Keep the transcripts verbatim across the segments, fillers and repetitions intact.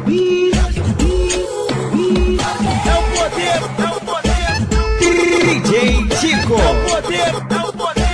É o poder, é o poder. D J Tico. É o poder, é o poder.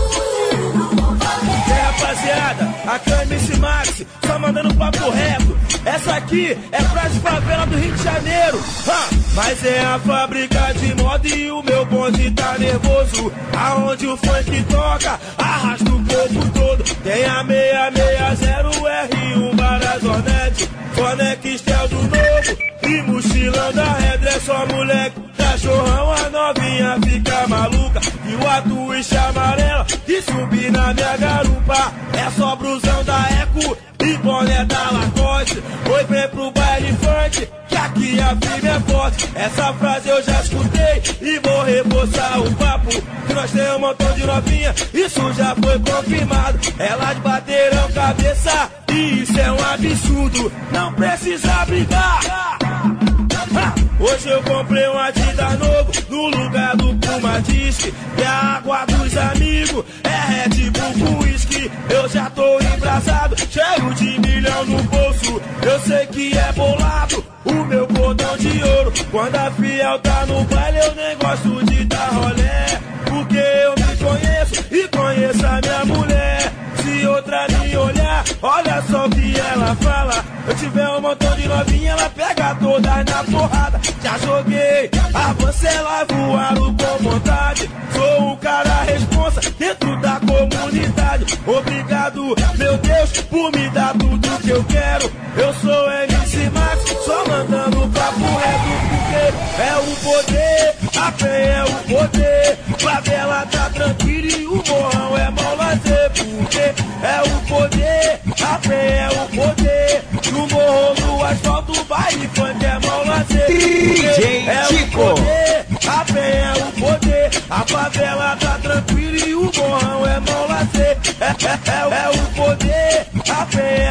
E aí, rapaziada, aqui é o M C Max, só mandando papo reto. Essa aqui é pra de favela do Rio de Janeiro. Ha! Mas é a fábrica de moda e o meu bonde tá nervoso. Aonde o funk toca, arrasta o povo todo. Tem a seis seis zero R um Barazonete, Fonextel do novo e mochilão da Redra. É só moleque, cachorrão, a novinha fica maluca. E o atuíche amarela que subir na minha garupa. É só brusão da Eco e boné da Lacoste. Oi, vem pro baile funk, que aqui a firme é forte. Essa frase eu já escutei e vou reforçar o papo. Que nós temos um montão de novinha, isso já foi confirmado. Elas bateram cabeça e isso é um absurdo. Não precisa brigar. Hoje eu comprei um Adidas novo no lugar do Puma Disc. E a água dos amigos é Red Bull com whisky. Eu já tô embrasado, cheio de milhão no bolso. Eu sei que é bolado o meu cordão de ouro. Quando a fiel tá no baile eu nem gosto de dar rolé, porque eu me conheço e conheço a minha mulher. Se outra me olhar, olha só o que ela fala. Eu tiver um montão de novinha, ela pega todas na porrada. Já joguei a Vancela, voaram com vontade. Sou um cara responsa dentro da comunidade. Obrigado, meu Deus, por me dar tudo que eu quero. Eu sou M C Max, só mandando papo reto, porque é o poder, a fé é o poder. Favela tá tranquila e o morrão é mau lazer, porque é o poder, a fé é o poder. No morro, no asfalto, baile funk é mau lazer. D J é Tico. o poder, a fé é o poder. A favela tá tranquila e o morrão é mau lazer. É, é, é, é o poder, a fé